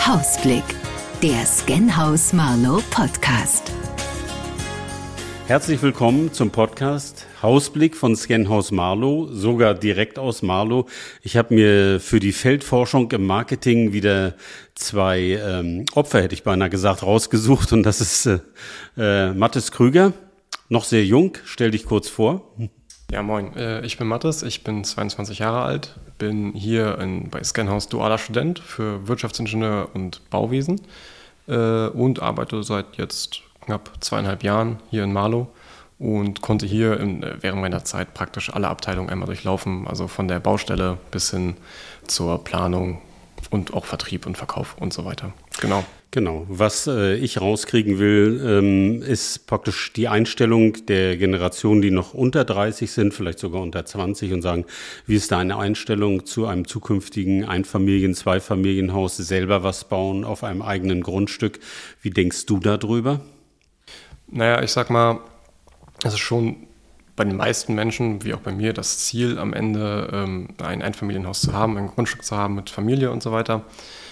Hausblick, der Scanhaus Marlow Podcast. Herzlich willkommen zum Podcast Hausblick von Scanhaus Marlow, sogar direkt aus Marlow. Ich habe mir für die Feldforschung im Marketing wieder zwei Opfer, hätte ich beinahe gesagt, rausgesucht. Und das ist Mathis Krüger, noch sehr jung. Stell dich kurz vor. Ja, moin. Ich bin Mathis, ich bin 22 Jahre alt, bin hier bei Scanhaus dualer Student für Wirtschaftsingenieur und Bauwesen und arbeite seit jetzt knapp 2,5 Jahren hier in Marlow und konnte hier während meiner Zeit praktisch alle Abteilungen einmal durchlaufen, also von der Baustelle bis hin zur Planung und auch Vertrieb und Verkauf und so weiter. Genau, was ich rauskriegen will, ist praktisch die Einstellung der Generation, die noch unter 30 sind, vielleicht sogar unter 20 und sagen, wie ist deine Einstellung zu einem zukünftigen Einfamilien-, Zweifamilienhaus, selber was bauen auf einem eigenen Grundstück? Wie denkst du darüber? Naja, ich sag mal, es ist schon bei den meisten Menschen, wie auch bei mir, das Ziel am Ende, ein Einfamilienhaus zu haben, ein Grundstück zu haben mit Familie und so weiter.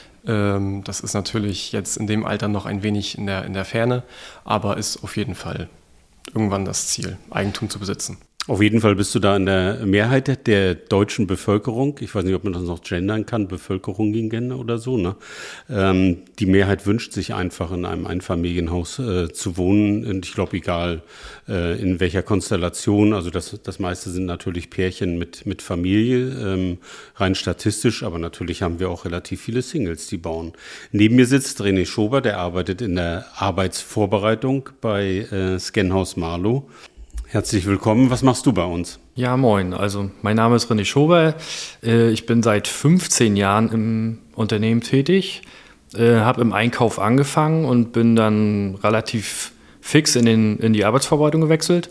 Das ist natürlich jetzt in dem Alter noch ein wenig in der Ferne, aber ist auf jeden Fall irgendwann das Ziel, Eigentum zu besitzen. Auf jeden Fall bist du da in der Mehrheit der deutschen Bevölkerung. Ich weiß nicht, ob man das noch gendern kann, Bevölkerung oder so. Ne? Die Mehrheit wünscht sich einfach, in einem Einfamilienhaus zu wohnen. Und ich glaube, egal in welcher Konstellation. Also das meiste sind natürlich Pärchen mit Familie, rein statistisch. Aber natürlich haben wir auch relativ viele Singles, die bauen. Neben mir sitzt René Schober, der arbeitet in der Arbeitsvorbereitung bei Scanhaus Marlow. Herzlich willkommen. Was machst du bei uns? Ja, moin. Also mein Name ist René Schober. Ich bin seit 15 Jahren im Unternehmen tätig, habe im Einkauf angefangen und bin dann relativ fix in die Arbeitsvorbereitung gewechselt.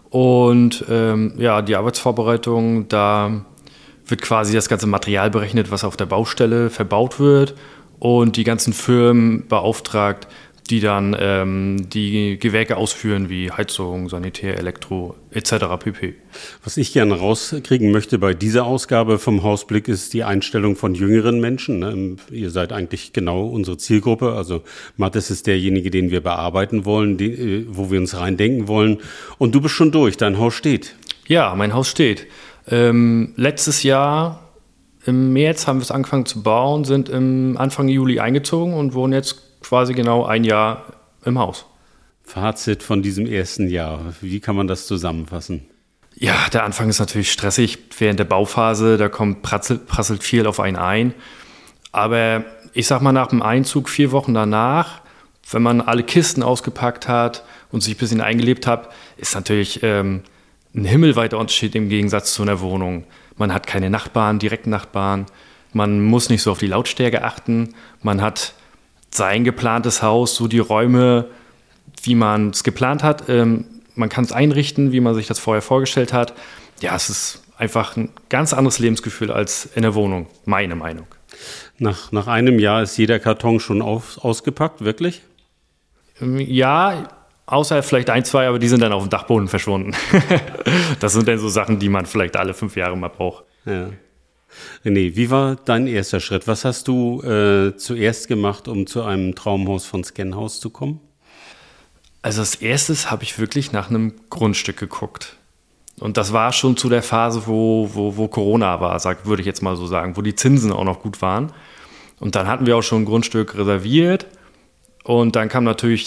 Und die Arbeitsvorbereitung, da wird quasi das ganze Material berechnet, was auf der Baustelle verbaut wird und die ganzen Firmen beauftragt, die dann die Gewerke ausführen, wie Heizung, Sanitär, Elektro etc. pp. Was ich gerne rauskriegen möchte bei dieser Ausgabe vom Hausblick ist die Einstellung von jüngeren Menschen. Ne? Ihr seid eigentlich genau unsere Zielgruppe. Also Mathis ist derjenige, den wir bearbeiten wollen, wo wir uns reindenken wollen. Und du bist schon durch, dein Haus steht. Ja, mein Haus steht. Letztes Jahr im März haben wir es angefangen zu bauen, sind im Anfang Juli eingezogen und wohnen jetzt quasi genau ein Jahr im Haus. Fazit von diesem ersten Jahr. Wie kann man das zusammenfassen? Ja, der Anfang ist natürlich stressig während der Bauphase. Da prasselt viel auf einen ein. Aber ich sag mal, nach dem Einzug 4 Wochen danach, wenn man alle Kisten ausgepackt hat und sich ein bisschen eingelebt hat, ist natürlich ein himmelweiter Unterschied im Gegensatz zu einer Wohnung. Man hat keine Nachbarn, direkten Nachbarn. Man muss nicht so auf die Lautstärke achten. Man hat sein geplantes Haus, so die Räume, wie man es geplant hat. Man kann es einrichten, wie man sich das vorher vorgestellt hat. Ja, es ist einfach ein ganz anderes Lebensgefühl als in der Wohnung, meine Meinung. Nach einem Jahr ist jeder Karton schon ausgepackt, wirklich? Ja, außer vielleicht 1, 2, aber die sind dann auf dem Dachboden verschwunden. Das sind dann so Sachen, die man vielleicht alle 5 Jahre mal braucht. Ja. René, wie war dein erster Schritt? Was hast du zuerst gemacht, um zu einem Traumhaus von Scanhaus zu kommen? Also als erstes habe ich wirklich nach einem Grundstück geguckt. Und das war schon zu der Phase, wo Corona war, würde ich jetzt mal so sagen, wo die Zinsen auch noch gut waren. Und dann hatten wir auch schon ein Grundstück reserviert. Und dann kam natürlich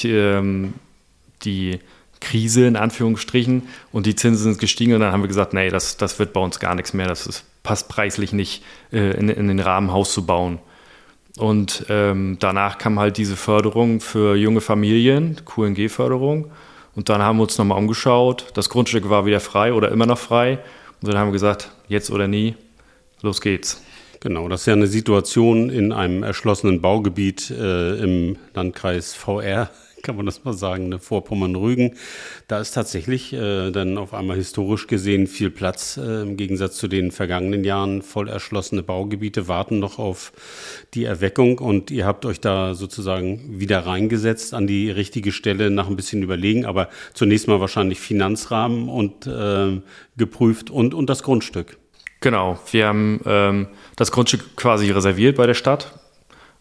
die Krise in Anführungsstrichen und die Zinsen sind gestiegen. Und dann haben wir gesagt, nee, das wird bei uns gar nichts mehr. Passt preislich nicht, in den Rahmen Haus zu bauen. Und danach kam halt diese Förderung für junge Familien, QNG-Förderung. Und dann haben wir uns nochmal umgeschaut. Das Grundstück war wieder frei oder immer noch frei. Und dann haben wir gesagt, jetzt oder nie, los geht's. Genau, das ist ja eine Situation in einem erschlossenen Baugebiet im Landkreis VR, kann man das mal sagen, ne, Vorpommern-Rügen. Da ist tatsächlich dann auf einmal historisch gesehen viel Platz. Im Gegensatz zu den vergangenen Jahren voll erschlossene Baugebiete warten noch auf die Erweckung. Und ihr habt euch da sozusagen wieder reingesetzt an die richtige Stelle nach ein bisschen Überlegen. Aber zunächst mal wahrscheinlich Finanzrahmen und geprüft und das Grundstück. Genau, wir haben das Grundstück quasi reserviert bei der Stadt.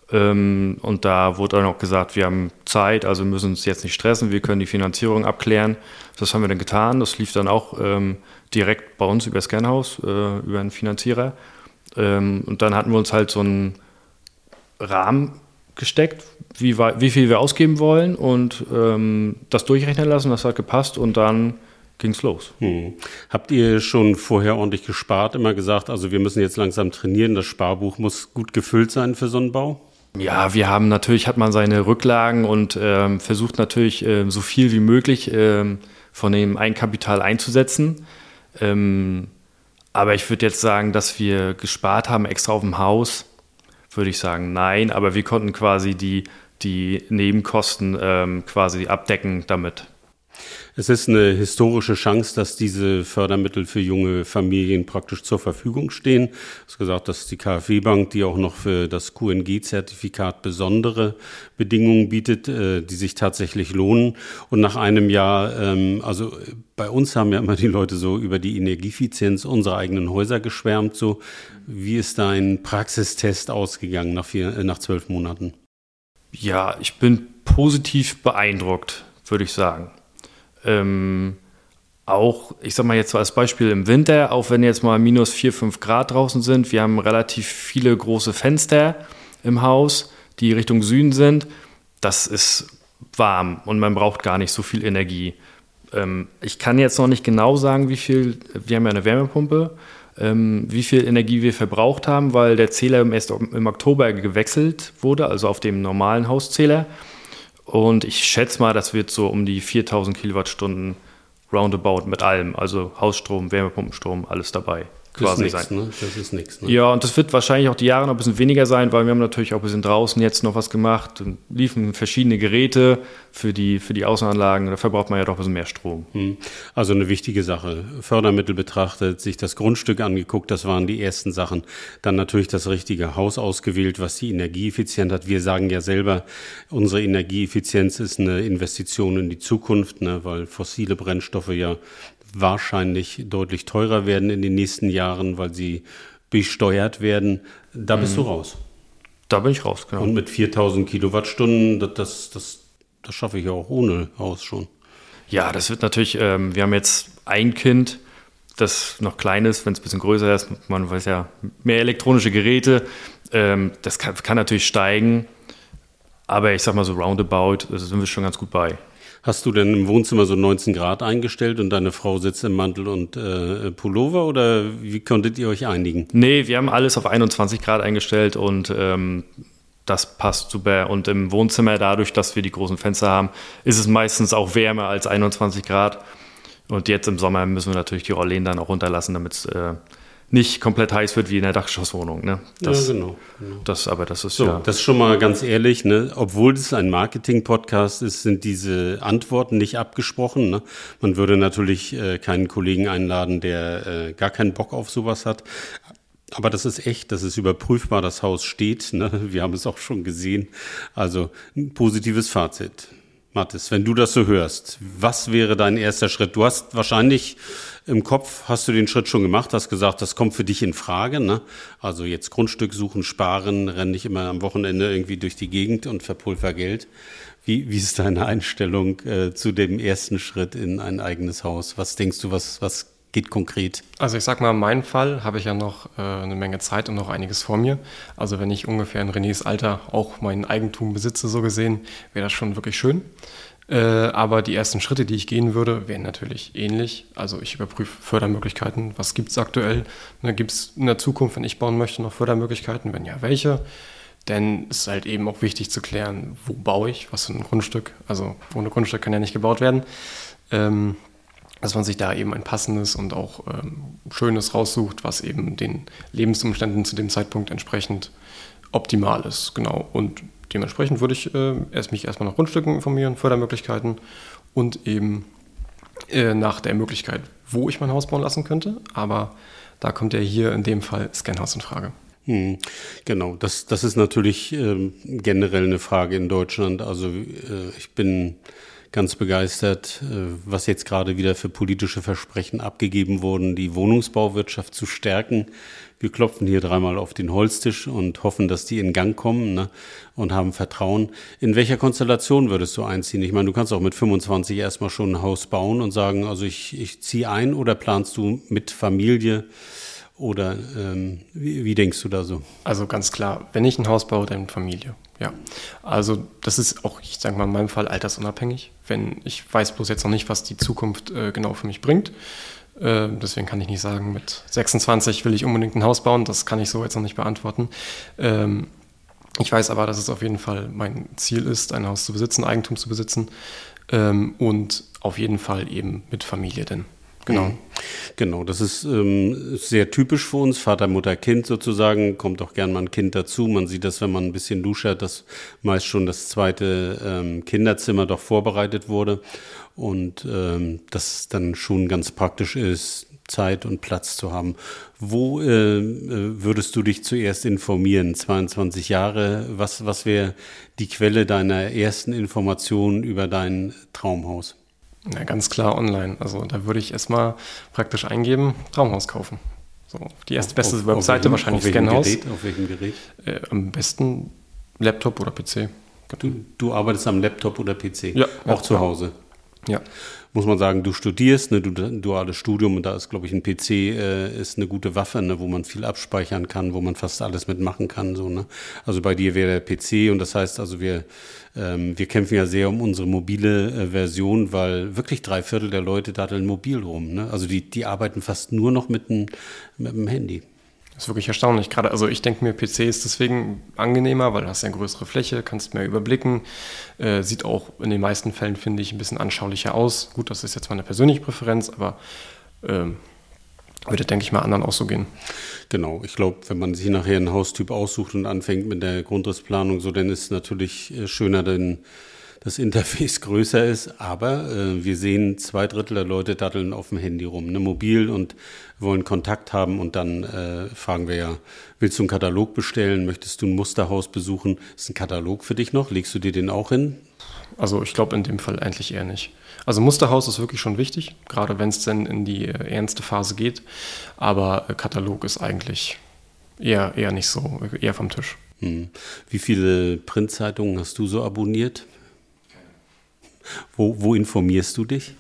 Und da wurde dann auch gesagt, wir haben Zeit, also müssen uns jetzt nicht stressen, wir können die Finanzierung abklären. Das haben wir dann getan. Das lief dann auch direkt bei uns über Scanhaus, über einen Finanzierer. Und dann hatten wir uns halt so einen Rahmen gesteckt, wie viel wir ausgeben wollen und das durchrechnen lassen, das hat gepasst und dann ging's los. Habt ihr schon vorher ordentlich gespart, immer gesagt, also wir müssen jetzt langsam trainieren, das Sparbuch muss gut gefüllt sein für so einen Bau? Ja, hat man seine Rücklagen und versucht natürlich so viel wie möglich von dem Eigenkapital einzusetzen. Aber ich würde jetzt sagen, dass wir gespart haben extra auf dem Haus, würde ich sagen, nein. Aber wir konnten quasi die Nebenkosten quasi abdecken damit. Es ist eine historische Chance, dass diese Fördermittel für junge Familien praktisch zur Verfügung stehen. Du hast gesagt, dass die KfW-Bank, die auch noch für das QNG-Zertifikat besondere Bedingungen bietet, die sich tatsächlich lohnen. Und nach einem Jahr, also bei uns haben ja immer die Leute so über die Energieeffizienz unserer eigenen Häuser geschwärmt. So, wie ist dein Praxistest ausgegangen nach 12 Monaten? Ja, ich bin positiv beeindruckt, würde ich sagen. Auch, ich sag mal jetzt so als Beispiel im Winter, auch wenn jetzt mal minus 4, 5 Grad draußen sind, wir haben relativ viele große Fenster im Haus, die Richtung Süden sind. Das ist warm und man braucht gar nicht so viel Energie. Ich kann jetzt noch nicht genau sagen, wir haben ja eine Wärmepumpe, wie viel Energie wir verbraucht haben, weil der Zähler erst im Oktober gewechselt wurde, also auf dem normalen Hauszähler. Und ich schätze mal, das wird so um die 4000 Kilowattstunden roundabout mit allem, also Hausstrom, Wärmepumpenstrom, alles dabei quasi sein. Das ist nichts. Ne? Ja, und das wird wahrscheinlich auch die Jahre noch ein bisschen weniger sein, weil wir haben natürlich auch ein bisschen draußen jetzt noch was gemacht und liefen verschiedene Geräte für die Außenanlagen. Da verbraucht man ja doch ein bisschen mehr Strom. Also eine wichtige Sache. Fördermittel betrachtet, sich das Grundstück angeguckt, das waren die ersten Sachen. Dann natürlich das richtige Haus ausgewählt, was die Energieeffizienz hat. Wir sagen ja selber, unsere Energieeffizienz ist eine Investition in die Zukunft, ne, weil fossile Brennstoffe ja wahrscheinlich deutlich teurer werden in den nächsten Jahren, weil sie besteuert werden. Da bist du raus. Da bin ich raus, genau. Und mit 4000 Kilowattstunden, das schaffe ich ja auch ohne Haus schon. Ja, das wird natürlich, wir haben jetzt ein Kind, das noch klein ist, wenn es ein bisschen größer ist, man weiß ja, mehr elektronische Geräte, das kann natürlich steigen, aber ich sag mal so roundabout, da sind wir schon ganz gut bei. Hast du denn im Wohnzimmer so 19 Grad eingestellt und deine Frau sitzt im Mantel und Pullover oder wie konntet ihr euch einigen? Nee, wir haben alles auf 21 Grad eingestellt und das passt super. Und im Wohnzimmer, dadurch, dass wir die großen Fenster haben, ist es meistens auch wärmer als 21 Grad. Und jetzt im Sommer müssen wir natürlich die Rollläden dann auch runterlassen, damit es nicht komplett heiß wird wie in der Dachgeschosswohnung. Ne? Ja, genau. Das ist so, ja. Das ist schon mal ganz ehrlich, ne? Obwohl das ein Marketing-Podcast ist, sind diese Antworten nicht abgesprochen. Ne? Man würde natürlich keinen Kollegen einladen, der gar keinen Bock auf sowas hat. Aber das ist echt, das ist überprüfbar, das Haus steht. Ne? Wir haben es auch schon gesehen. Also ein positives Fazit. Mathis, wenn du das so hörst, was wäre dein erster Schritt? Du hast wahrscheinlich im Kopf, hast du den Schritt schon gemacht, hast gesagt, das kommt für dich in Frage, ne? Also jetzt Grundstück suchen, sparen, renn nicht immer am Wochenende irgendwie durch die Gegend und verpulver Geld. Wie ist deine Einstellung zu dem ersten Schritt in ein eigenes Haus? Was denkst du, was geht konkret? Also ich sag mal, in meinem Fall habe ich ja noch eine Menge Zeit und noch einiges vor mir. Also wenn ich ungefähr in Renés Alter auch mein Eigentum besitze, so gesehen, wäre das schon wirklich schön. Aber die ersten Schritte, die ich gehen würde, wären natürlich ähnlich. Also ich überprüfe Fördermöglichkeiten. Was gibt es aktuell? Gibt es in der Zukunft, wenn ich bauen möchte, noch Fördermöglichkeiten? Wenn ja, welche? Denn es ist halt eben auch wichtig zu klären, wo baue ich, was für ein Grundstück. Also ohne Grundstück kann ja nicht gebaut werden. Dass man sich da eben ein passendes und auch schönes raussucht, was eben den Lebensumständen zu dem Zeitpunkt entsprechend optimal ist. Genau. Und dementsprechend würde ich mich erstmal nach Grundstücken informieren, Fördermöglichkeiten und eben nach der Möglichkeit, wo ich mein Haus bauen lassen könnte. Aber da kommt ja hier in dem Fall Scanhaus in Frage. Genau, das ist natürlich generell eine Frage in Deutschland. Also ich bin ganz begeistert, was jetzt gerade wieder für politische Versprechen abgegeben wurden, die Wohnungsbauwirtschaft zu stärken. Wir klopfen hier dreimal auf den Holztisch und hoffen, dass die in Gang kommen, ne, und haben Vertrauen. In welcher Konstellation würdest du einziehen? Ich meine, du kannst auch mit 25 erstmal schon ein Haus bauen und sagen, also ich ziehe ein, oder planst du mit Familie? Oder wie denkst du da so? Also ganz klar, wenn ich ein Haus baue, dann mit Familie. Ja, also das ist auch, ich sage mal in meinem Fall, altersunabhängig. Ich weiß bloß jetzt noch nicht, was die Zukunft genau für mich bringt. Deswegen kann ich nicht sagen, mit 26 will ich unbedingt ein Haus bauen. Das kann ich so jetzt noch nicht beantworten. Ich weiß aber, dass es auf jeden Fall mein Ziel ist, ein Haus zu besitzen, Eigentum zu besitzen. Und auf jeden Fall eben mit Familie denn. Genau. Genau, das ist sehr typisch für uns, Vater, Mutter, Kind sozusagen, kommt auch gern mal ein Kind dazu. Man sieht das, wenn man ein bisschen luschert, dass meist schon das zweite Kinderzimmer doch vorbereitet wurde und das dann schon ganz praktisch ist, Zeit und Platz zu haben. Wo würdest du dich zuerst informieren? 22 Jahre, was wäre die Quelle deiner ersten Informationen über dein Traumhaus? Na, ganz klar online. Also da würde ich erstmal praktisch eingeben, Traumhaus kaufen. So, die erste beste Webseite, wahrscheinlich Scanhaus. Auf welchem Gerät? Am besten Laptop oder PC. Du arbeitest am Laptop oder PC? Ja. Auch zu Hause? Ja. Muss man sagen, du studierst, ne, duales Studium, und da ist, glaube ich, ein PC ist eine gute Waffe, ne, wo man viel abspeichern kann, wo man fast alles mitmachen kann. So, ne? Also bei dir wäre der PC, und das heißt also, wir kämpfen ja sehr um unsere mobile Version, weil wirklich 3/4 der Leute datteln mobil rum. Ne? Also die arbeiten fast nur noch mit dem Handy. Das ist wirklich erstaunlich. Gerade, also ich denke mir, PC ist deswegen angenehmer, weil du hast ja eine größere Fläche, kannst mehr überblicken, sieht auch in den meisten Fällen, finde ich, ein bisschen anschaulicher aus. Gut, das ist jetzt meine persönliche Präferenz, aber würde, denke ich mal, anderen auch so gehen. Genau, ich glaube, wenn man sich nachher einen Haustyp aussucht und anfängt mit der Grundrissplanung, so, dann ist es natürlich schöner, denn das Interface größer ist, aber wir sehen, 2/3 der Leute datteln auf dem Handy rum, ne, mobil, und wollen Kontakt haben, und dann fragen wir ja, willst du einen Katalog bestellen, möchtest du ein Musterhaus besuchen, ist ein Katalog für dich noch, legst du dir den auch hin? Also ich glaube in dem Fall eigentlich eher nicht. Also Musterhaus ist wirklich schon wichtig, gerade wenn es denn in die ernste Phase geht, aber Katalog ist eigentlich eher nicht so, eher vom Tisch. Wie viele Printzeitungen hast du so abonniert? Wo informierst du dich?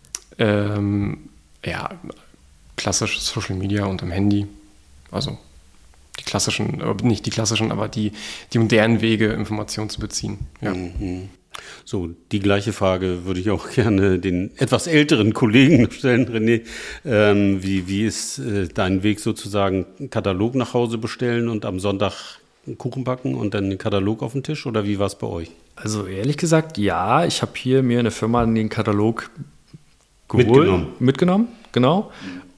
Ja, klassisch Social Media und am Handy. Also die klassischen, nicht die klassischen, aber die modernen Wege, Informationen zu beziehen. Ja. So, die gleiche Frage würde ich auch gerne den etwas älteren Kollegen stellen, René. Wie ist dein Weg sozusagen? Einen Katalog nach Hause bestellen und am Sonntag einen Kuchen backen und dann den Katalog auf den Tisch? Oder wie war es bei euch? Also ehrlich gesagt, ja, ich habe hier mir eine Firma den Katalog mitgenommen, genau.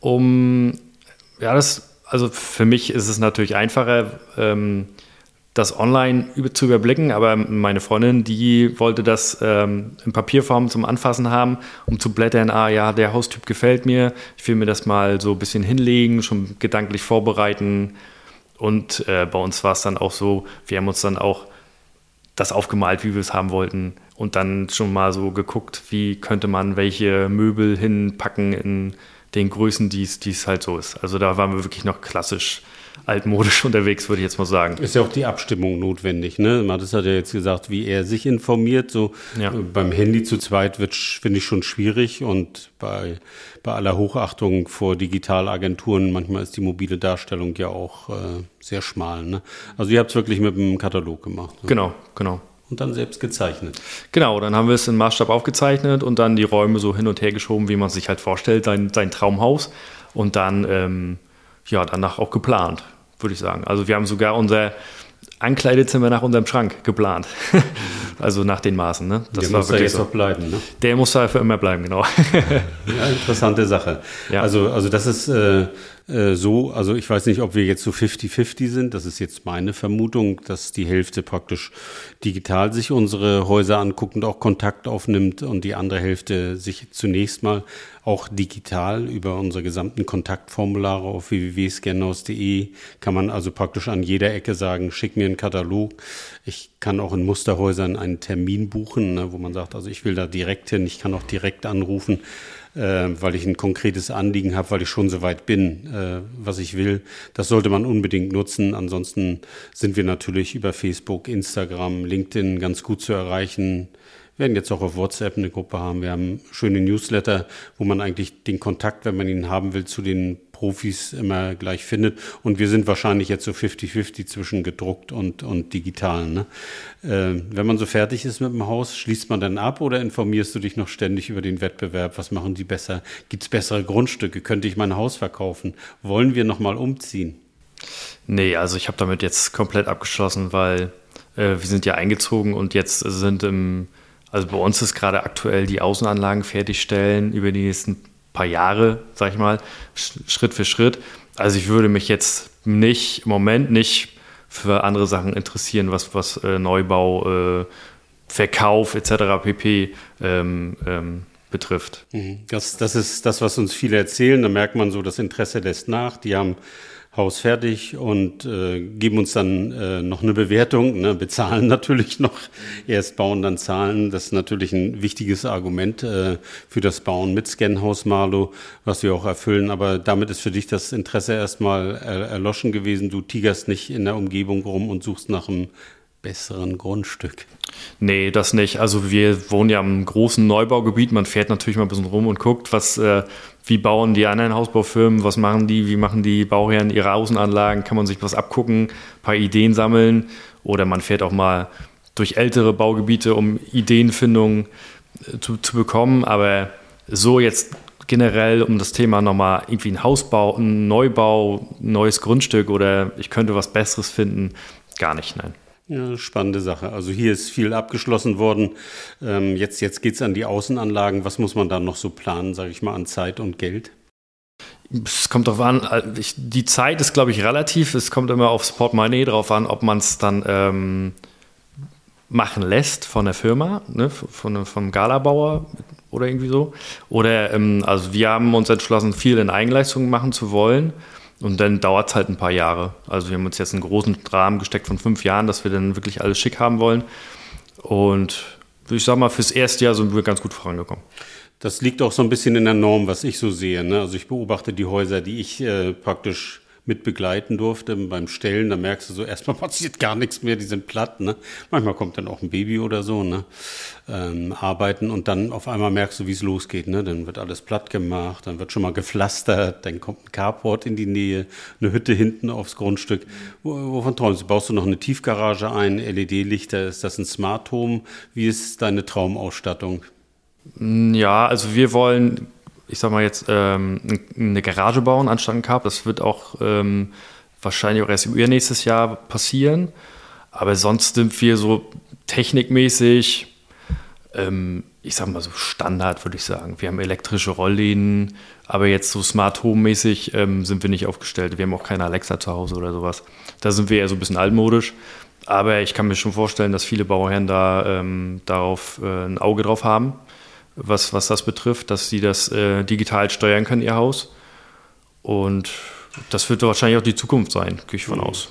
Also für mich ist es natürlich einfacher, das online zu überblicken, aber meine Freundin, die wollte das in Papierform zum Anfassen haben, um zu blättern, ja, der Haustyp gefällt mir, ich will mir das mal so ein bisschen hinlegen, schon gedanklich vorbereiten, und bei uns war es dann auch so, wir haben uns dann auch das aufgemalt, wie wir es haben wollten, und dann schon mal so geguckt, wie könnte man welche Möbel hinpacken in den Größen, die es halt so ist. Also da waren wir wirklich noch klassisch altmodisch unterwegs, würde ich jetzt mal sagen. Ist ja auch die Abstimmung notwendig, ne? Mathis hat ja jetzt gesagt, wie er sich informiert. So ja. Beim Handy zu zweit finde ich schon schwierig, und bei aller Hochachtung vor Digitalagenturen, manchmal ist die mobile Darstellung ja auch sehr schmal, ne? Also ihr habt es wirklich mit dem Katalog gemacht. Ne? Genau. Und dann selbst gezeichnet. Genau, dann haben wir es in Maßstab aufgezeichnet und dann die Räume so hin und her geschoben, wie man sich halt vorstellt, sein Traumhaus. Und dann danach auch geplant, würde ich sagen. Also wir haben sogar unser Ankleidezimmer nach unserem Schrank geplant. Also nach den Maßen. Ne? Das muss da jetzt so. Auch bleiben, ne? Der muss da für immer bleiben, genau. Ja, interessante Sache. Ja. Also das ist so, also ich weiß nicht, ob wir jetzt so 50-50 sind, das ist jetzt meine Vermutung, dass die Hälfte praktisch digital sich unsere Häuser anguckt und auch Kontakt aufnimmt und die andere Hälfte sich zunächst mal auch digital über unsere gesamten Kontaktformulare auf www.scanhaus.de kann man also praktisch an jeder Ecke sagen, schick mir einen Katalog. Ich kann auch in Musterhäusern einen Termin buchen, ne, wo man sagt, also ich will da direkt hin, ich kann auch direkt anrufen, weil ich ein konkretes Anliegen habe, weil ich schon so weit bin, was ich will. Das sollte man unbedingt nutzen. Ansonsten sind wir natürlich über Facebook, Instagram, LinkedIn ganz gut zu erreichen. Wir werden jetzt auch auf WhatsApp eine Gruppe haben. Wir haben schöne Newsletter, wo man eigentlich den Kontakt, wenn man ihn haben will, zu den Profis immer gleich findet. Und wir sind wahrscheinlich jetzt so 50-50 zwischen gedruckt und digital. Ne? Wenn man so fertig ist mit dem Haus, schließt man dann ab oder informierst du dich noch ständig über den Wettbewerb? Was machen die besser? Gibt es bessere Grundstücke? Könnte ich mein Haus verkaufen? Wollen wir nochmal umziehen? Nee, also ich habe damit jetzt komplett abgeschlossen, weil wir sind ja eingezogen und jetzt sind also bei uns ist gerade aktuell die Außenanlagen fertigstellen über die nächsten paar Jahre, sag ich mal, Schritt für Schritt. Also ich würde mich jetzt im Moment nicht für andere Sachen interessieren, was Neubau, Verkauf etc. pp. Betrifft. Das ist das, was uns viele erzählen. Da merkt man so, das Interesse lässt nach. Die haben Haus fertig und geben uns dann noch eine Bewertung, ne, bezahlen natürlich noch, erst bauen, dann zahlen. Das ist natürlich ein wichtiges Argument für das Bauen mit Scanhaus Marlow, was wir auch erfüllen. Aber damit ist für dich das Interesse erstmal erloschen gewesen. Du tigerst nicht in der Umgebung rum und suchst nach einem besseren Grundstück. Nee, das nicht. Also wir wohnen ja im großen Neubaugebiet. Man fährt natürlich mal ein bisschen rum und guckt, wie bauen die anderen Hausbaufirmen, was machen die, wie machen die Bauherren ihre Außenanlagen, kann man sich was abgucken, ein paar Ideen sammeln oder man fährt auch mal durch ältere Baugebiete, um Ideenfindung zu bekommen. Aber so jetzt generell um das Thema nochmal irgendwie ein Hausbau, ein Neubau, ein neues Grundstück oder ich könnte was Besseres finden, gar nicht, nein. Ja, spannende Sache. Also hier ist viel abgeschlossen worden. Jetzt geht es an die Außenanlagen. Was muss man da noch so planen, sage ich mal, an Zeit und Geld? Es kommt darauf an, die Zeit ist, glaube ich, relativ. Es kommt immer aufs Portemonnaie drauf an, ob man es dann machen lässt von der Firma, ne, vom Galabauer oder irgendwie so. Oder also wir haben uns entschlossen, viel in Eigenleistung machen zu wollen. Und dann dauert es halt ein paar Jahre. Also wir haben uns jetzt einen großen Rahmen gesteckt von 5 Jahren, dass wir dann wirklich alles schick haben wollen. Und ich sag mal, fürs erste Jahr sind wir ganz gut vorangekommen. Das liegt auch so ein bisschen in der Norm, was ich so sehe. Ne? Also ich beobachte die Häuser, die ich praktisch mit begleiten durfte beim Stellen. Da merkst du so, erstmal passiert gar nichts mehr, die sind platt. Ne? Manchmal kommt dann auch ein Baby oder so, ne? Arbeiten und dann auf einmal merkst du, wie es losgeht. Ne? Dann wird alles platt gemacht, dann wird schon mal gepflastert, dann kommt ein Carport in die Nähe, eine Hütte hinten aufs Grundstück. Wovon träumst du? Baust du noch eine Tiefgarage ein, LED-Lichter? Ist das ein Smart Home? Wie ist deine Traumausstattung? Ja, also wir wollen, ich sag mal jetzt, eine Garage bauen anstatt ein Carport. Das wird auch wahrscheinlich auch erst nächstes Jahr passieren. Aber sonst sind wir so technikmäßig, ich sag mal so Standard, würde ich sagen. Wir haben elektrische Rollläden, aber jetzt so Smart Home mäßig sind wir nicht aufgestellt. Wir haben auch keine Alexa zu Hause oder sowas. Da sind wir eher so ein bisschen altmodisch. Aber ich kann mir schon vorstellen, dass viele Bauherren da darauf ein Auge drauf haben, was das betrifft, dass sie das digital steuern können, ihr Haus. Und das wird wahrscheinlich auch die Zukunft sein, gehe ich von aus.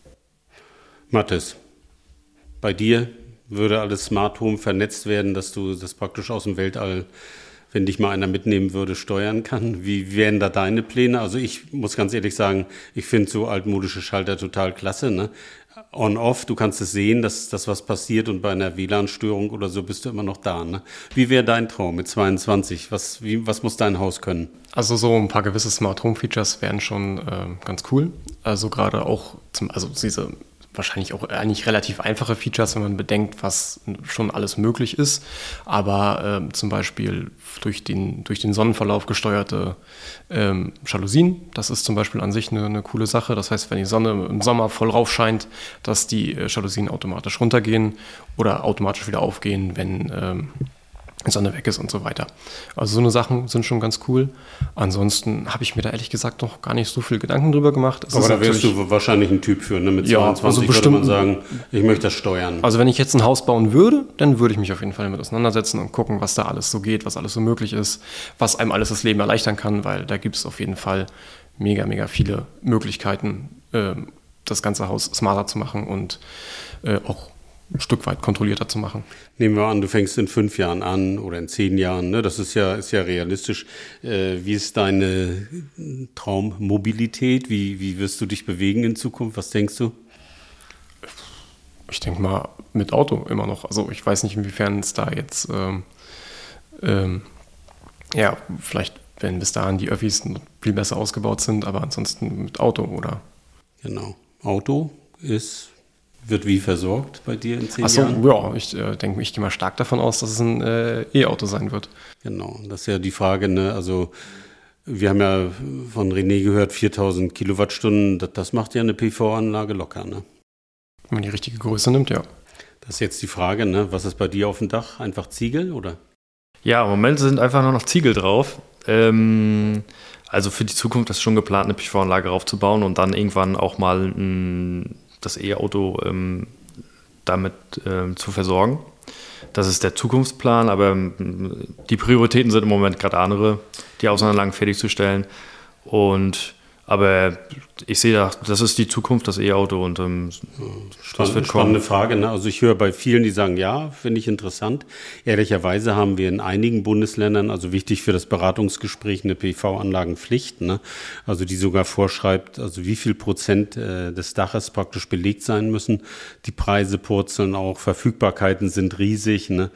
Mathis, bei dir würde alles Smart Home vernetzt werden, dass du das praktisch aus dem Weltall, wenn dich mal einer mitnehmen würde, steuern kann. Wie wären da deine Pläne? Also ich muss ganz ehrlich sagen, ich finde so altmodische Schalter total klasse. Ne? On-off, du kannst es sehen, dass das was passiert und bei einer WLAN-Störung oder so bist du immer noch da. Ne? Wie wäre dein Traum mit 22? Was muss dein Haus können? Also so ein paar gewisse Smart Home Features wären schon ganz cool. Also gerade auch, diese wahrscheinlich auch eigentlich relativ einfache Features, wenn man bedenkt, was schon alles möglich ist. Aber zum Beispiel durch den Sonnenverlauf gesteuerte Jalousien, das ist zum Beispiel an sich eine coole Sache. Das heißt, wenn die Sonne im Sommer voll rauf scheint, dass die Jalousien automatisch runtergehen oder automatisch wieder aufgehen, wenn Sonne weg ist und so weiter. Also so eine Sachen sind schon ganz cool. Ansonsten habe ich mir da ehrlich gesagt noch gar nicht so viel Gedanken drüber gemacht. Aber da wärst du wahrscheinlich ein Typ für, ne? Mit Ja, 22 also würde bestimmt, man sagen, ich möchte das steuern. Also wenn ich jetzt ein Haus bauen würde, dann würde ich mich auf jeden Fall damit auseinandersetzen und gucken, was da alles so geht, was alles so möglich ist, was einem alles das Leben erleichtern kann, weil da gibt es auf jeden Fall mega, mega viele Möglichkeiten, das ganze Haus smarter zu machen und auch ein Stück weit kontrollierter zu machen. Nehmen wir an, du fängst in 5 Jahren an oder in 10 Jahren, ne? Das ist ja realistisch. Wie ist deine Traummobilität? Wie wirst du dich bewegen in Zukunft? Was denkst du? Ich denke mal mit Auto immer noch. Also ich weiß nicht, inwiefern es da jetzt, vielleicht, wenn bis dahin die Öffis viel besser ausgebaut sind, aber ansonsten mit Auto, oder? Genau. Auto wird wie versorgt bei dir in 10 Achso, Jahren? ja, ich denke, ich gehe mal stark davon aus, dass es ein E-Auto sein wird. Genau, das ist ja die Frage, ne? Also wir haben ja von René gehört, 4000 Kilowattstunden, das macht ja eine PV-Anlage locker, ne? Wenn man die richtige Größe nimmt, ja. Das ist jetzt die Frage, ne? Was ist bei dir auf dem Dach? Einfach Ziegel, oder? Ja, im Moment sind einfach nur noch Ziegel drauf. Also für die Zukunft ist schon geplant, eine PV-Anlage raufzubauen und dann irgendwann auch mal das E-Auto damit zu versorgen. Das ist der Zukunftsplan, aber die Prioritäten sind im Moment gerade andere, die Außenanlagen fertigzustellen. Aber ich sehe, das ist die Zukunft, das E-Auto, und das wird kommen. Spannende Frage, ne? Also ich höre bei vielen, die sagen, ja, finde ich interessant. Ehrlicherweise haben wir in einigen Bundesländern, also wichtig für das Beratungsgespräch, eine PV-Anlagenpflicht, ne? Also die sogar vorschreibt, also wie viel Prozent des Daches praktisch belegt sein müssen. Die Preise purzeln auch, Verfügbarkeiten sind riesig, ne?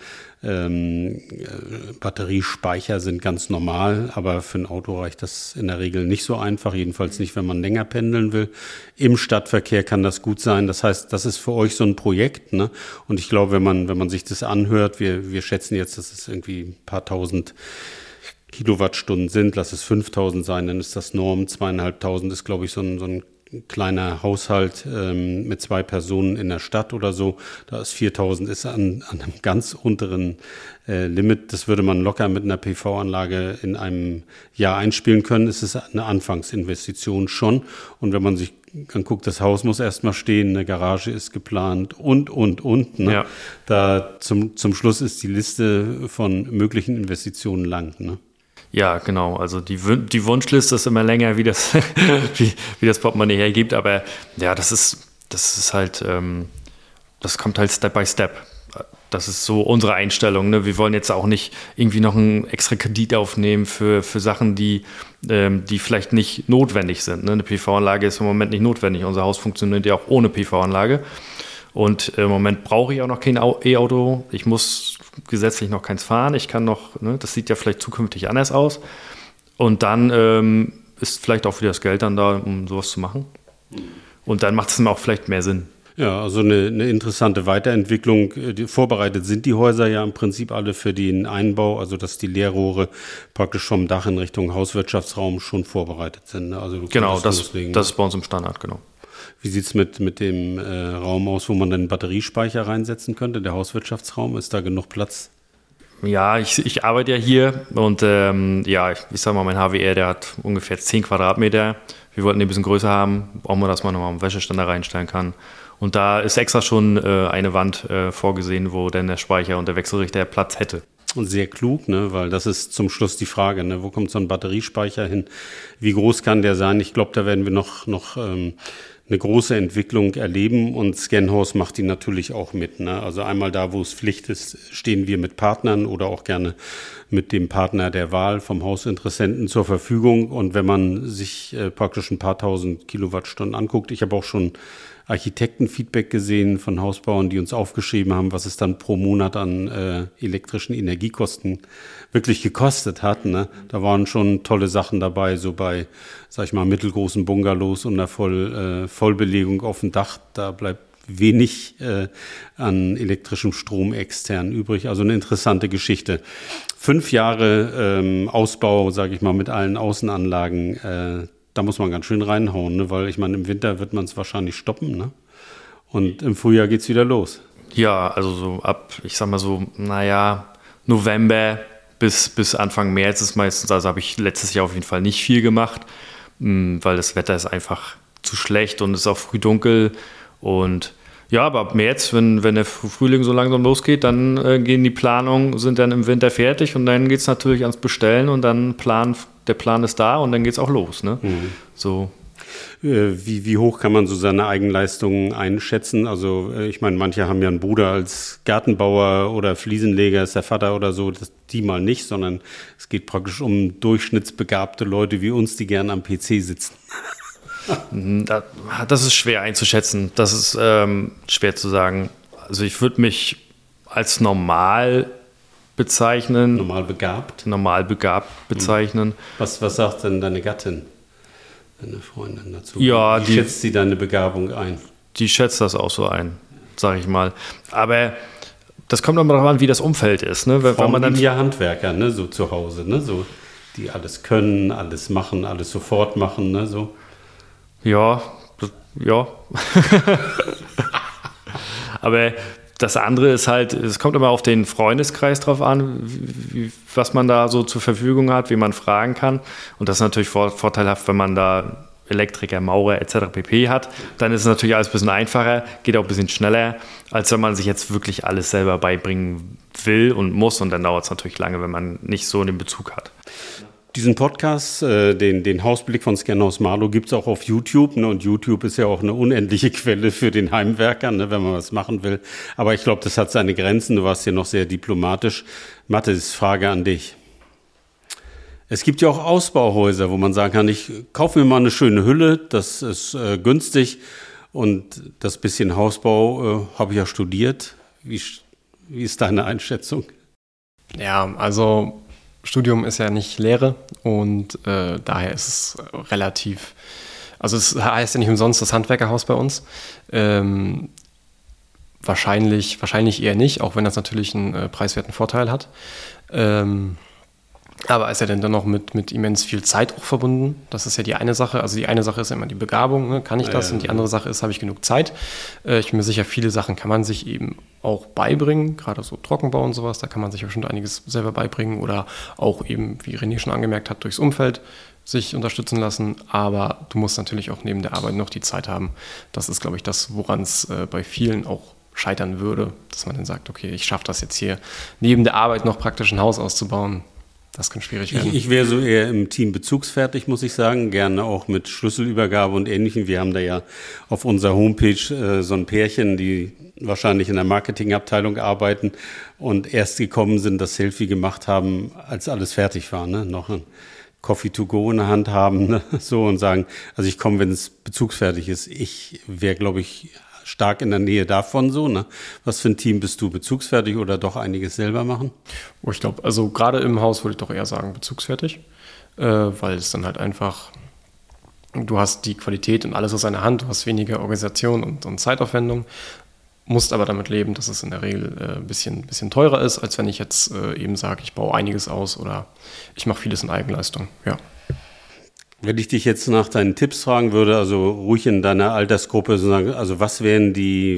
Batteriespeicher sind ganz normal, aber für ein Auto reicht das in der Regel nicht so einfach, jedenfalls nicht, wenn man länger pendeln will. Im Stadtverkehr kann das gut sein. Das heißt, das ist für euch so ein Projekt, ne? Und ich glaube, wenn man sich das anhört, wir schätzen jetzt, dass es irgendwie ein paar tausend Kilowattstunden sind, lass es 5000 sein, dann ist das Norm. 2500 ist, glaube ich, so ein kleiner Haushalt mit 2 Personen in der Stadt oder so. Da ist 4000 ist an einem ganz unteren Limit. Das würde man locker mit einer PV-Anlage in einem Jahr einspielen können. Es ist eine Anfangsinvestition schon. Und wenn man sich anguckt, das Haus muss erstmal stehen, eine Garage ist geplant und. Ne? Ja. Da zum Schluss ist die Liste von möglichen Investitionen lang, ne? Ja, genau. Also die Wunschliste ist immer länger, wie das Portemonnaie hergibt. Aber ja, das ist halt, das kommt halt Step by Step. Das ist so unsere Einstellung, ne? Wir wollen jetzt auch nicht irgendwie noch einen extra Kredit aufnehmen für Sachen, die vielleicht nicht notwendig sind, ne? Eine PV-Anlage ist im Moment nicht notwendig. Unser Haus funktioniert ja auch ohne PV-Anlage. Und im Moment brauche ich auch noch kein E-Auto. Ich muss gesetzlich noch keins fahren. Ich kann noch, ne, das sieht ja vielleicht zukünftig anders aus. Und dann ist vielleicht auch wieder das Geld dann da, um sowas zu machen. Und dann macht es auch vielleicht mehr Sinn. Ja, also eine interessante Weiterentwicklung. Vorbereitet sind die Häuser ja im Prinzip alle für den Einbau, also dass die Leerrohre praktisch vom Dach in Richtung Hauswirtschaftsraum schon vorbereitet sind. Also genau, das ist bei uns im Standard, genau. Wie sieht es mit dem Raum aus, wo man dann Batteriespeicher reinsetzen könnte? Der Hauswirtschaftsraum, ist da genug Platz? Ja, ich arbeite ja hier und ich sag mal, mein HWR, der hat ungefähr 10 Quadratmeter. Wir wollten den ein bisschen größer haben, auch mal, dass man nochmal einen Wäscheständer reinstellen kann. Und da ist extra schon eine Wand vorgesehen, wo dann der Speicher und der Wechselrichter Platz hätte. Und sehr klug, ne? Weil das ist zum Schluss die Frage, ne? Wo kommt so ein Batteriespeicher hin? Wie groß kann der sein? Ich glaube, da werden wir noch eine große Entwicklung erleben, und Scanhaus macht die natürlich auch mit, ne? Also einmal da, wo es Pflicht ist, stehen wir mit Partnern oder auch gerne mit dem Partner der Wahl vom Hausinteressenten zur Verfügung. Und wenn man sich praktisch ein paar tausend Kilowattstunden anguckt, ich habe auch schon Architektenfeedback gesehen von Hausbauern, die uns aufgeschrieben haben, was es dann pro Monat an elektrischen Energiekosten wirklich gekostet hat, ne? Da waren schon tolle Sachen dabei, so bei, sag ich mal, mittelgroßen Bungalows und einer Vollbelegung auf dem Dach. Da bleibt wenig an elektrischem Strom extern übrig. Also eine interessante Geschichte. 5 Jahre Ausbau, sage ich mal, mit allen Außenanlagen, da muss man ganz schön reinhauen, ne? Weil ich meine, im Winter wird man es wahrscheinlich stoppen, ne? Und im Frühjahr geht's wieder los. Ja, also so ab, ich sag mal so, November bis Anfang März ist meistens, also habe ich letztes Jahr auf jeden Fall nicht viel gemacht, weil das Wetter ist einfach zu schlecht und es ist auch früh dunkel. Und ja, aber ab März, wenn der Frühling so langsam losgeht, dann gehen die Planungen, sind dann im Winter fertig und dann geht es natürlich ans Bestellen und dann der Plan ist da und dann geht es auch los. Ne? So. Wie hoch kann man so seine Eigenleistungen einschätzen? Also ich meine, manche haben ja einen Bruder als Gartenbauer oder Fliesenleger, ist der Vater oder so, die mal nicht, sondern es geht praktisch um durchschnittsbegabte Leute wie uns, die gern am PC sitzen. Das ist schwer einzuschätzen, das ist schwer zu sagen. Also ich würde mich als normal bezeichnen. Normal begabt bezeichnen. Was sagt denn deine Gattin, deine Freundin dazu? Ja, Wie schätzt sie deine Begabung ein? Die schätzt das auch so ein, sage ich mal. Aber das kommt immer darauf an, wie das Umfeld ist. Ne? Frauen man dann ja Handwerker, ne? So zu Hause, ne? So, die alles können, alles machen, alles sofort machen, ne? So. Ja. Aber das andere ist halt, es kommt immer auf den Freundeskreis drauf an, was man da so zur Verfügung hat, wie man fragen kann. Und das ist natürlich vorteilhaft, wenn man da Elektriker, Maurer etc. pp. Hat. Dann ist es natürlich alles ein bisschen einfacher, geht auch ein bisschen schneller, als wenn man sich jetzt wirklich alles selber beibringen will und muss. Und dann dauert es natürlich lange, wenn man nicht so den Bezug hat. Diesen Podcast, den Hausblick von Scanhaus Marlow, gibt es auch auf YouTube. Ne? Und YouTube ist ja auch eine unendliche Quelle für den Heimwerker, ne? Wenn man was machen will. Aber ich glaube, das hat seine Grenzen. Du warst hier noch sehr diplomatisch. Mathis, Frage an dich. Es gibt ja auch Ausbauhäuser, wo man sagen kann, ich kaufe mir mal eine schöne Hülle, das ist günstig. Und das bisschen Hausbau habe ich ja studiert. Wie ist deine Einschätzung? Ja, also Studium ist ja nicht Lehre und daher ist es relativ, also es heißt ja nicht umsonst das Handwerkerhaus bei uns. Wahrscheinlich eher nicht, auch wenn das natürlich einen preiswerten Vorteil hat. Aber ist ja dann noch mit immens viel Zeit auch verbunden. Das ist ja die eine Sache. Also die eine Sache ist ja immer die Begabung, ne? Kann ich das? Und die andere Sache ist, habe ich genug Zeit? Ich bin mir sicher, viele Sachen kann man sich eben auch beibringen, gerade so Trockenbau und sowas, da kann man sich bestimmt einiges selber beibringen oder auch eben, wie René schon angemerkt hat, durchs Umfeld sich unterstützen lassen. Aber du musst natürlich auch neben der Arbeit noch die Zeit haben. Das ist, glaube ich, das, woran es bei vielen auch scheitern würde, dass man dann sagt, okay, ich schaffe das jetzt hier neben der Arbeit noch praktisch ein Haus auszubauen. Das kann schwierig werden. Ich wäre so eher im Team bezugsfertig, muss ich sagen. Gerne auch mit Schlüsselübergabe und Ähnlichem. Wir haben da ja auf unserer Homepage so ein Pärchen, die wahrscheinlich in der Marketingabteilung arbeiten und erst gekommen sind, das Selfie gemacht haben, als alles fertig war. Ne? Noch ein Coffee to go in der Hand haben, ne? So, und sagen, also ich komme, wenn es bezugsfertig ist. Ich wäre, glaube ich, stark in der Nähe davon so, ne? Was für ein Team bist du? Bezugsfertig oder doch einiges selber machen? Oh, ich glaube, also gerade im Haus würde ich doch eher sagen bezugsfertig, weil es dann halt einfach, du hast die Qualität und alles aus einer Hand, du hast weniger Organisation und Zeitaufwendung, musst aber damit leben, dass es in der Regel ein bisschen teurer ist, als wenn ich jetzt eben sage, ich baue einiges aus oder ich mache vieles in Eigenleistung, ja. Wenn ich dich jetzt nach deinen Tipps fragen würde, also ruhig in deiner Altersgruppe, also was wären die,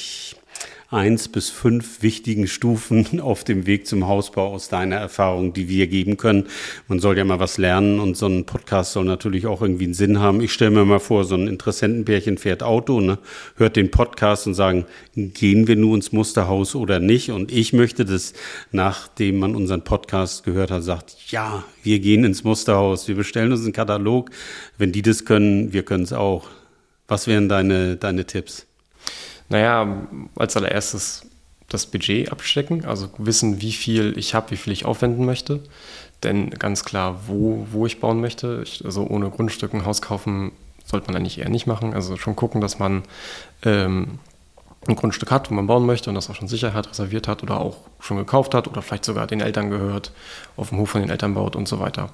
1 bis 5 wichtigen Stufen auf dem Weg zum Hausbau aus deiner Erfahrung, die wir geben können? Man soll ja mal was lernen und so ein Podcast soll natürlich auch irgendwie einen Sinn haben. Ich stelle mir mal vor, so ein Interessentenpärchen fährt Auto, ne, hört den Podcast und sagen, gehen wir nur ins Musterhaus oder nicht? Und ich möchte, dass, nachdem man unseren Podcast gehört hat, sagt, ja, wir gehen ins Musterhaus, wir bestellen uns einen Katalog. Wenn die das können, wir können es auch. Was wären deine Tipps? Naja, als allererstes das Budget abstecken, also wissen, wie viel ich habe, wie viel ich aufwenden möchte. Denn ganz klar, wo ich bauen möchte. Also ohne Grundstück ein Haus kaufen sollte man eigentlich eher nicht machen. Also schon gucken, dass man ein Grundstück hat, wo man bauen möchte und das auch schon Sicherheit reserviert hat oder auch schon gekauft hat oder vielleicht sogar den Eltern gehört, auf dem Hof von den Eltern baut und so weiter.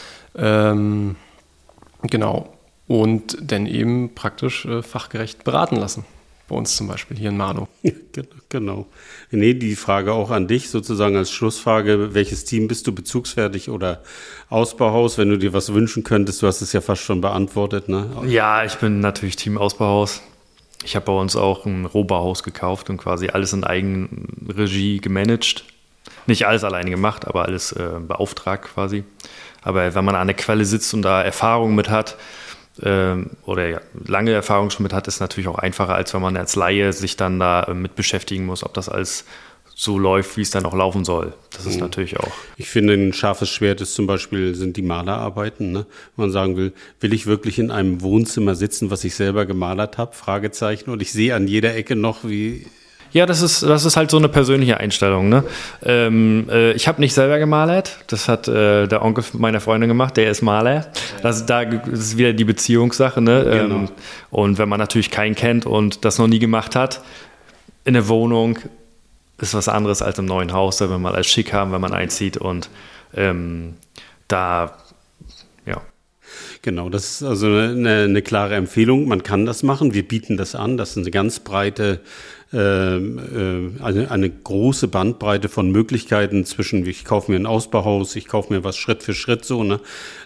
Genau. Und dann eben praktisch fachgerecht beraten lassen. Bei uns zum Beispiel hier in Marlow. Genau. René, die Frage auch an dich sozusagen als Schlussfrage. Welches Team bist du, bezugsfertig oder Ausbauhaus? Wenn du dir was wünschen könntest, du hast es ja fast schon beantwortet, ne? Ja, ich bin natürlich Team Ausbauhaus. Ich habe bei uns auch ein Rohbauhaus gekauft und quasi alles in Eigenregie gemanagt. Nicht alles alleine gemacht, aber alles beauftragt quasi. Aber wenn man an der Quelle sitzt und da Erfahrung mit hat, oder lange Erfahrung schon mit hat, ist es natürlich auch einfacher, als wenn man als Laie sich dann da mit beschäftigen muss, ob das alles so läuft, wie es dann auch laufen soll. Das ist natürlich auch. Ich finde, ein scharfes Schwert ist zum Beispiel, sind die Malerarbeiten. Ne? Wenn man sagen will ich wirklich in einem Wohnzimmer sitzen, was ich selber gemalert habe? Fragezeichen. Und ich sehe an jeder Ecke noch, wie... Ja, das ist halt so eine persönliche Einstellung. Ne? Ich habe nicht selber gemalert. Das hat der Onkel meiner Freundin gemacht. Der ist Maler. Das ist wieder die Beziehungssache. Ne? Genau. Und wenn man natürlich keinen kennt und das noch nie gemacht hat, in der Wohnung ist was anderes als im neuen Haus, da will man alles schick haben, wenn man einzieht und ja. Genau, das ist also eine klare Empfehlung. Man kann das machen. Wir bieten das an. Das ist eine ganz breite, eine große Bandbreite von Möglichkeiten zwischen, ich kaufe mir ein Ausbauhaus, ich kaufe mir was Schritt für Schritt so. Ne?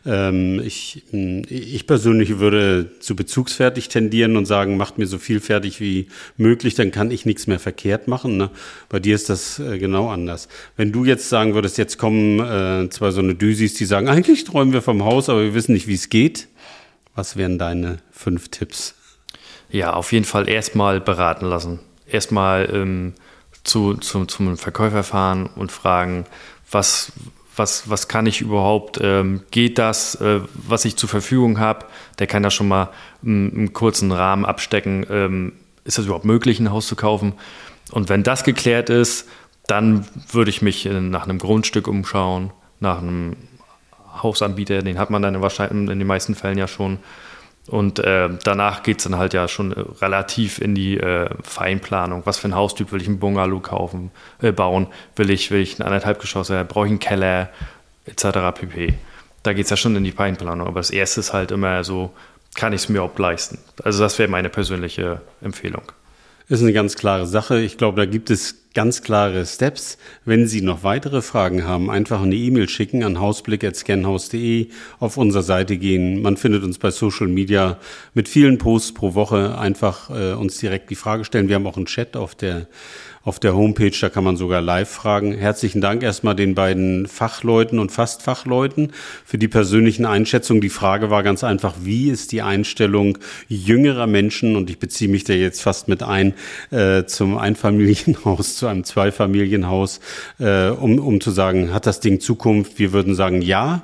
Ich persönlich würde zu bezugsfertig tendieren und sagen, macht mir so viel fertig wie möglich, dann kann ich nichts mehr verkehrt machen. Ne? Bei dir ist das genau anders. Wenn du jetzt sagen würdest, jetzt kommen zwei so eine Düsis, die sagen, eigentlich träumen wir vom Haus, aber wir wissen nicht, wie es geht. Was wären deine 5 Tipps? Ja, auf jeden Fall erstmal beraten lassen. Erstmal zum Verkäufer fahren und fragen, was kann ich überhaupt, geht das, was ich zur Verfügung habe, der kann da schon mal einen kurzen Rahmen abstecken, ist das überhaupt möglich, ein Haus zu kaufen? Und wenn das geklärt ist, dann würde ich mich nach einem Grundstück umschauen, nach einem Hausanbieter, den hat man dann wahrscheinlich in den meisten Fällen ja schon. Und danach geht es dann halt ja schon relativ in die Feinplanung. Was für ein Haustyp will ich einen Bungalow bauen? Will ich ein 1,5 Geschosse? Brauche ich einen Keller? Etc. pp. Da geht es ja schon in die Feinplanung. Aber das Erste ist halt immer so, kann ich es mir überhaupt leisten? Also das wäre meine persönliche Empfehlung. Ist eine ganz klare Sache. Ich glaube, da gibt es ganz klare Steps. Wenn Sie noch weitere Fragen haben, einfach eine E-Mail schicken an hausblick@scanhaus.de, auf unserer Seite gehen. Man findet uns bei Social Media mit vielen Posts pro Woche. Einfach uns direkt die Frage stellen. Wir haben auch einen Chat auf der Homepage, da kann man sogar live fragen. Herzlichen Dank erstmal den beiden Fachleuten und Fachleuten für die persönlichen Einschätzungen. Die Frage war ganz einfach, wie ist die Einstellung jüngerer Menschen, und ich beziehe mich da jetzt fast mit ein, zum Einfamilienhaus, zu einem Zweifamilienhaus, um zu sagen, hat das Ding Zukunft? Wir würden sagen, ja.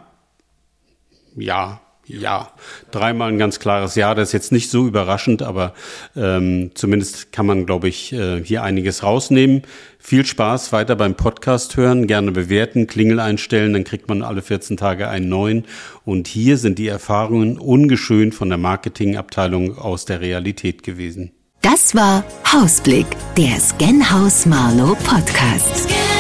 Dreimal ein ganz klares Ja. Das ist jetzt nicht so überraschend, aber zumindest kann man, glaube ich, hier einiges rausnehmen. Viel Spaß weiter beim Podcast hören, gerne bewerten, Klingel einstellen, dann kriegt man alle 14 Tage einen neuen. Und hier sind die Erfahrungen ungeschönt von der Marketingabteilung aus der Realität gewesen. Das war Hausblick, der Scanhaus Marlow Podcast.